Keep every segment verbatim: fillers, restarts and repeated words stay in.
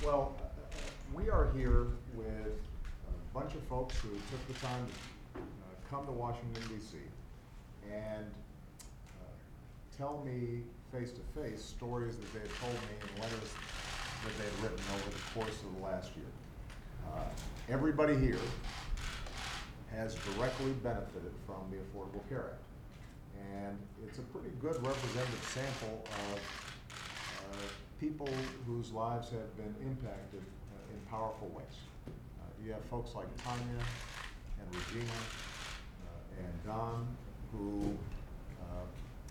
Well, uh, we are here with a bunch of folks who took the time to uh, come to Washington, D C and uh, tell me face-to-face stories that they had told me in letters that they had written over the course of the last year. Uh, everybody here has directly benefited from the Affordable Care Act. And it's a pretty good representative sample of uh, people whose lives have been impacted uh, in powerful ways. Uh, you have folks like Tanya and Regina uh, and Don who uh,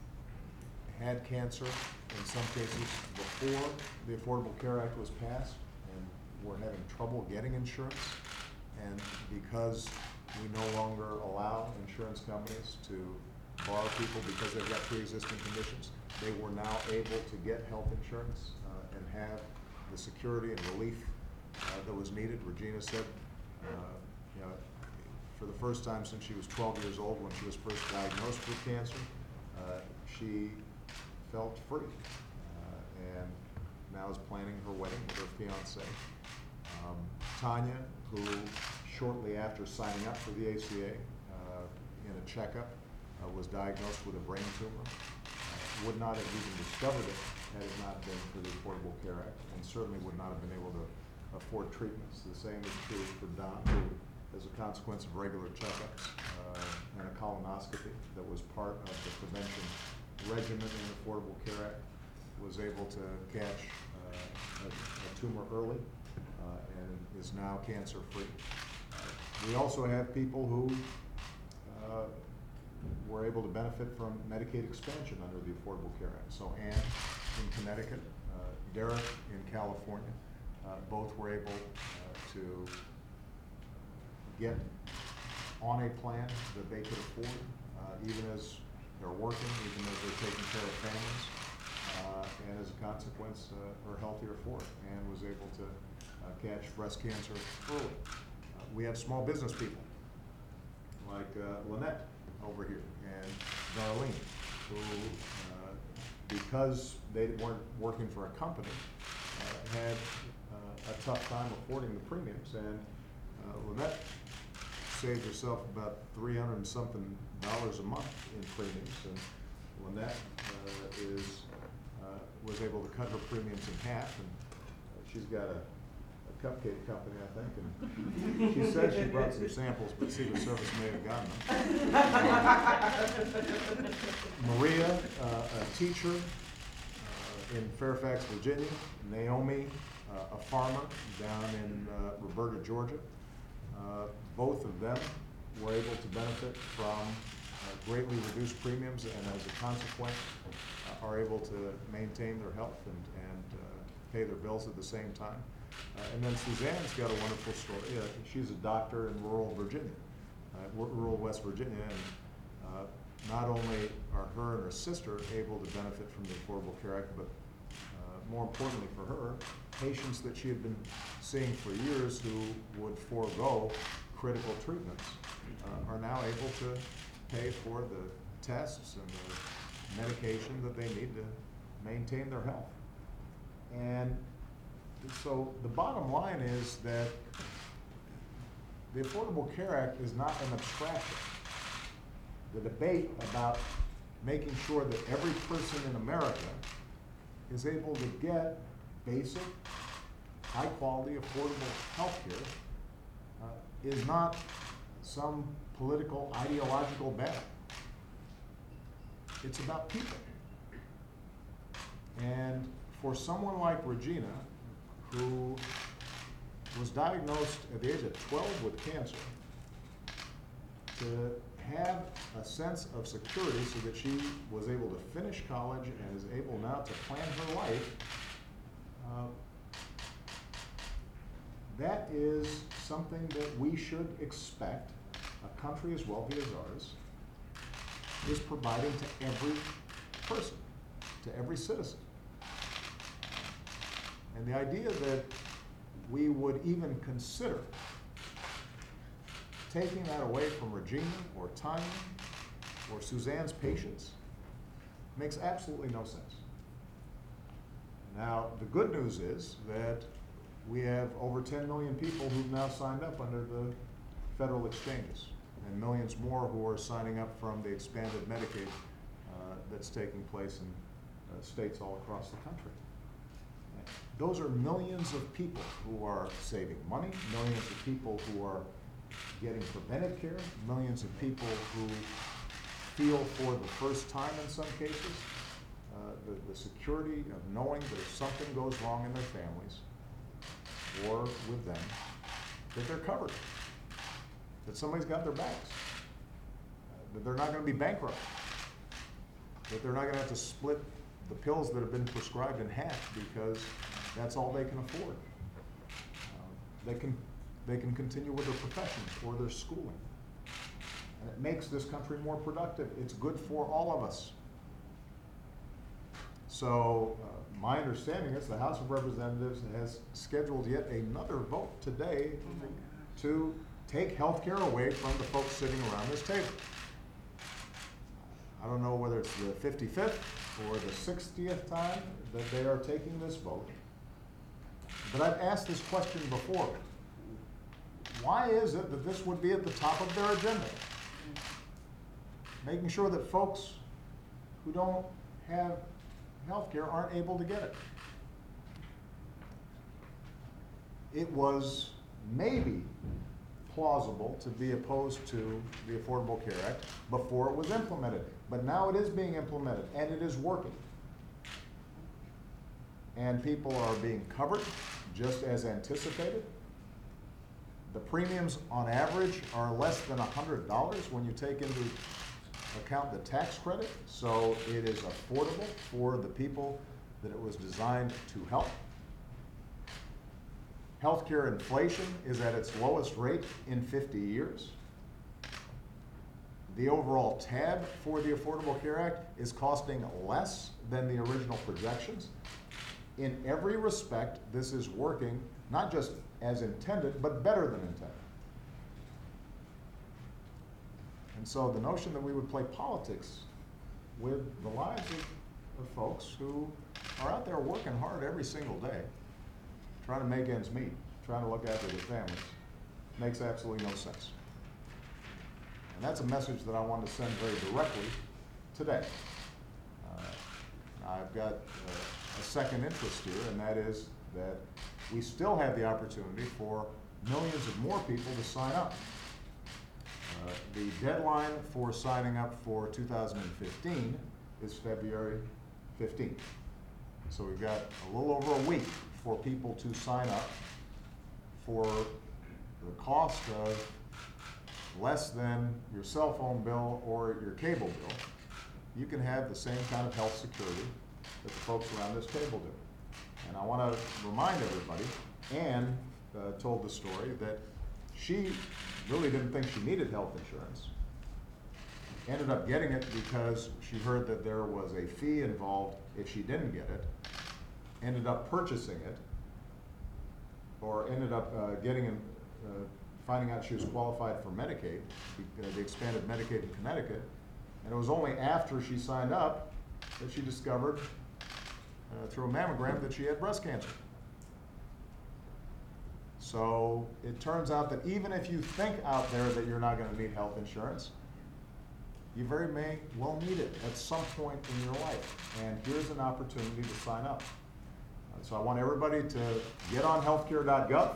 had cancer in some cases before the Affordable Care Act was passed and were having trouble getting insurance. And because we no longer allow insurance companies to borrow people because they've got pre-existing conditions, they were now able to get health insurance uh, and have the security and relief uh, that was needed. Regina said, uh, you know, for the first time since she was twelve years old, when she was first diagnosed with cancer, uh, she felt free uh, and now is planning her wedding with her fiance. Um, Tanya, who shortly after signing up for the A C A uh, in a checkup, Uh, was diagnosed with a brain tumor, uh, would not have even discovered it had it not been for the Affordable Care Act, and certainly would not have been able to afford treatments. The same is true for Don, who, as a consequence of regular checkups uh, and a colonoscopy that was part of the prevention regimen in the Affordable Care Act, was able to catch uh, a, a tumor early uh, and is now cancer-free. Uh, we also have people who uh, were able to benefit from Medicaid expansion under the Affordable Care Act. So Ann in Connecticut, uh, Derek in California, uh, both were able uh, to get on a plan that they could afford, uh, even as they're working, even as they're taking care of families, uh, and as a consequence uh, are healthier for it, and was able to uh, catch breast cancer early. Uh, we have small business people like uh, Lynette over here, and Darlene, who, uh, because they weren't working for a company, uh, had uh, a tough time affording the premiums. And uh, Lynette saved herself about three hundred and something dollars a month in premiums, and Lynette uh, is uh, was able to cut her premiums in half, and uh, she's got a cupcake company, I think, and she said she brought some samples, but Secret Service may have gotten them. Uh, Maria, uh, a teacher uh, in Fairfax, Virginia. Naomi, uh, a farmer down in uh, Roberta, Georgia. Uh, both of them were able to benefit from uh, greatly reduced premiums, and as a consequence uh, are able to maintain their health and, and uh, pay their bills at the same time. Uh, and then Suzanne's got a wonderful story. Uh, she's a doctor in rural Virginia, uh, rural West Virginia, and uh, not only are her and her sister able to benefit from the Affordable Care Act, but uh, more importantly for her, patients that she had been seeing for years who would forego critical treatments uh, are now able to pay for the tests and the medication that they need to maintain their health. And so the bottom line is that the Affordable Care Act is not an abstraction. The debate about making sure that every person in America is able to get basic, high-quality, affordable health care uh, is not some political, ideological battle. It's about people. And for someone like Regina, who was diagnosed at the age of twelve with cancer, to have a sense of security so that she was able to finish college and is able now to plan her life, uh, that is something that we should expect a country as wealthy as ours is providing to every person, to every citizen. And the idea that we would even consider taking that away from Regina or Tanya or Suzanne's patients makes absolutely no sense. Now, the good news is that we have over ten million people who've now signed up under the federal exchanges, and millions more who are signing up from the expanded Medicaid uh, that's taking place in uh, states all across the country. Those are millions of people who are saving money, millions of people who are getting preventive care, millions of people who feel for the first time in some cases uh, the, the security of knowing that if something goes wrong in their families or with them, that they're covered, that somebody's got their backs, uh, that they're not going to be bankrupt, that they're not going to have to split the pills that have been prescribed in half because that's all they can afford. Um, they can they can continue with their professions or their schooling. And it makes this country more productive. It's good for all of us. So uh, my understanding is the House of Representatives has scheduled yet another vote today Oh to take health care away from the folks sitting around this table. I don't know whether it's the fifty-fifth or the sixtieth time that they are taking this vote. But I've asked this question before. Why is it that this would be at the top of their agenda? Making sure that folks who don't have health care aren't able to get it. It was maybe plausible to be opposed to the Affordable Care Act before it was implemented. But now it is being implemented, and it is working. And people are being covered just as anticipated. The premiums on average are less than one hundred dollars when you take into account the tax credit, so it is affordable for the people that it was designed to help. Healthcare inflation is at its lowest rate in fifty years. The overall tab for the Affordable Care Act is costing less than the original projections. In every respect, this is working, not just as intended, but better than intended. And so the notion that we would play politics with the lives of, of folks who are out there working hard every single day, trying to make ends meet, trying to look after their families, makes absolutely no sense. And that's a message that I want to send very directly today. Uh, I've got uh, a second interest here, and that is that we still have the opportunity for millions of more people to sign up. Uh, the deadline for signing up for two thousand fifteen is February fifteenth. So we've got a little over a week for people to sign up for the cost of less than your cell phone bill or your cable bill. You can have the same kind of health security that the folks around this table do. And I want to remind everybody, Ann uh, told the story that she really didn't think she needed health insurance. Ended up getting it because she heard that there was a fee involved if she didn't get it. Ended up purchasing it, or ended up uh, getting, in, uh, finding out she was qualified for Medicaid, the, uh, the expanded Medicaid in Connecticut. And it was only after she signed up that she discovered uh, through a mammogram that she had breast cancer. So it turns out that even if you think out there that you're not going to need health insurance, you very may well need it at some point in your life. And here's an opportunity to sign up. Uh, so I want everybody to get on healthcare dot gov,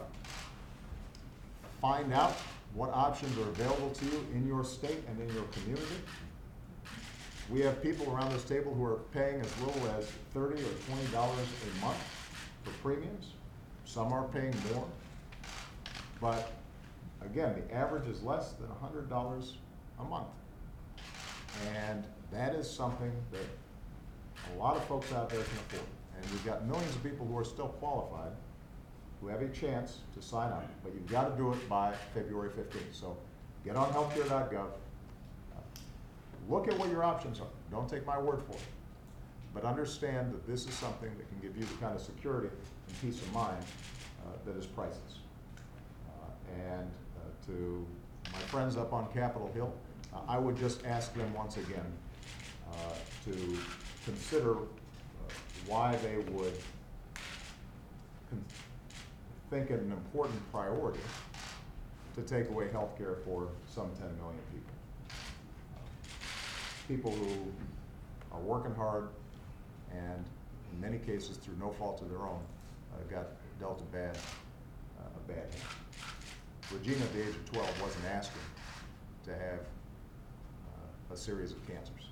find out what options are available to you in your state and in your community. We have people around this table who are paying as little as thirty or twenty dollars a month for premiums. Some are paying more. But again, the average is less than one hundred dollars a month. And that is something that a lot of folks out there can afford. And we've got millions of people who are still qualified, who have a chance to sign up, but you've got to do it by February fifteenth. So get on healthcare dot gov. Look at what your options are. Don't take my word for it. But understand that this is something that can give you the kind of security and peace of mind uh, that is priceless. Uh, and uh, to my friends up on Capitol Hill, uh, I would just ask them once again uh, to consider uh, why they would con think it an important priority to take away health care for some ten million people. People who are working hard and in many cases through no fault of their own uh, got dealt a bad, uh, a bad hand. Regina at the age of twelve wasn't asking to have uh, a series of cancers.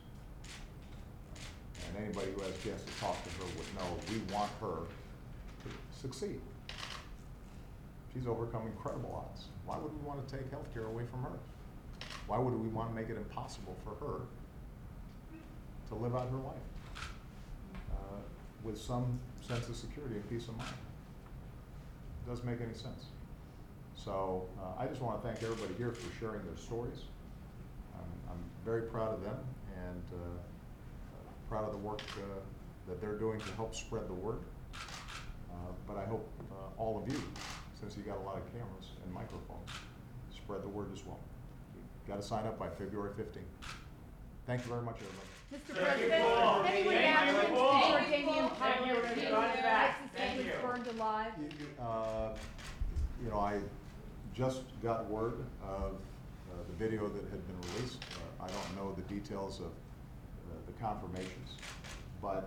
And anybody who has a chance to talk to her would know we want her to succeed. She's overcome incredible odds. Why would we want to take health care away from her? Why would we want to make it impossible for her to live out her life uh, with some sense of security and peace of mind? It doesn't make any sense. So uh, I just want to thank everybody here for sharing their stories. I'm, I'm very proud of them and uh, uh, proud of the work uh, that they're doing to help spread the word. Uh, but I hope uh, all of you, since you got a lot of cameras and microphones, spread the word as well. You got to sign up by February fifteenth. Thank you very much, everybody. Mister President, any reactions to Jordanian pilots being ISIS was burned alive? You, you, uh, you know, I just got word of uh, the video that had been released. Uh, I don't know the details of uh, the confirmations, but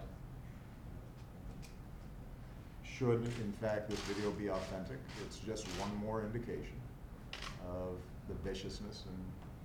should, in fact, this video be authentic, it's just one more indication of the viciousness and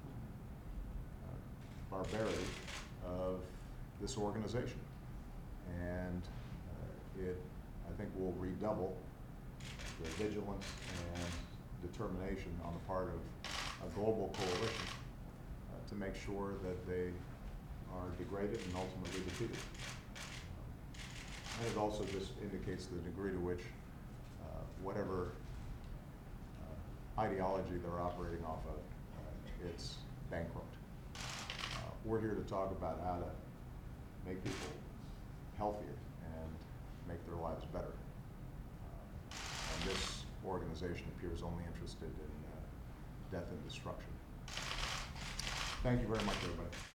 uh, barbarity of this organization. And uh, it, I think, will redouble the vigilance and determination on the part of a global coalition uh, to make sure that they are degraded and ultimately defeated. And it also just indicates the degree to which uh, whatever uh, ideology they're operating off of, uh, it's bankrupt. Uh, we're here to talk about how to make people healthier and make their lives better. Uh, and this organization appears only interested in uh, death and destruction. Thank you very much, everybody.